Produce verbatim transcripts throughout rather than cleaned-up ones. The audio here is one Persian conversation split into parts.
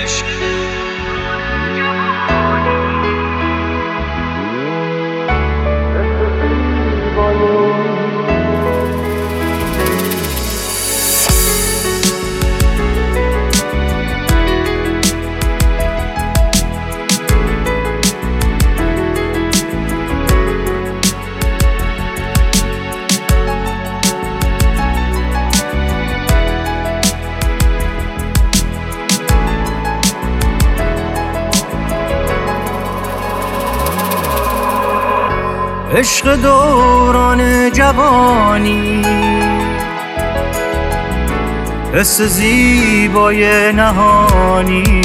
عشق دوران جوانی، حس زیبای نهانی،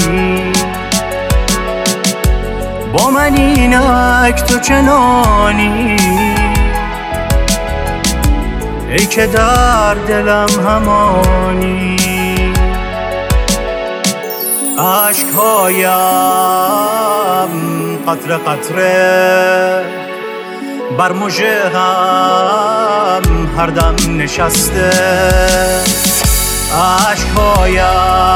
با من اینک تو چنانی، ای که در دلم همانی. عشقهایم قطره قطره بر مژه هم هر دم نشسته، عشقهایم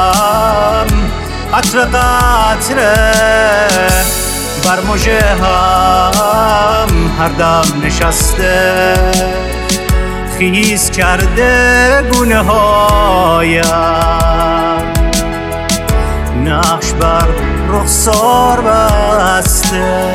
قطره قطره بر مژه هم هر دم نشسته. خیز کرده گونه هایم نقش بر رخسار بسته.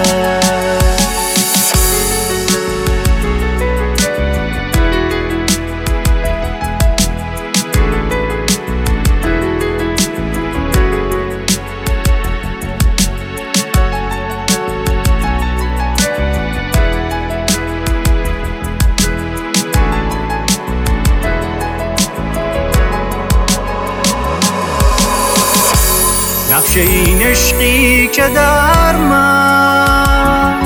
نقش این عشقی که در من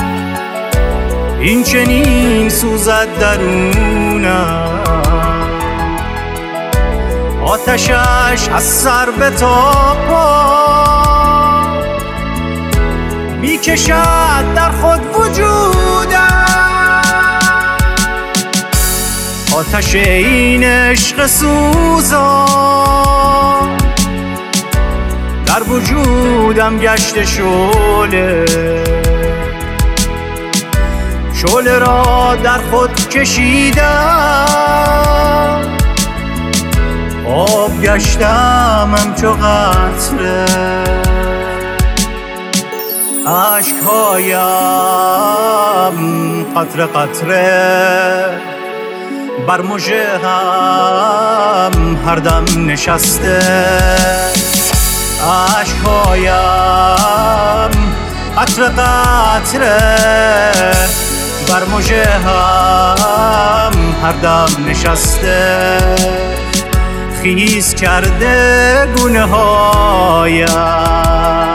این چنین سوزد درونم، آتشش از سر به تا پا می کشد در خود وجودم. آتش این عشق سوزان در وجودم گشت شعله، شعله را در خود کشیدم، آب گشتم همچو قطره. عشقهایم قطره قطره بر مژه هم هر دم نشسته، عشقهایم قطره قطره بر مژه هم هر دم نشسته. خیز کرده گونه هایم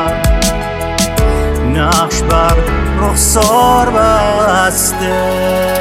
نقش بر رخسار بسته.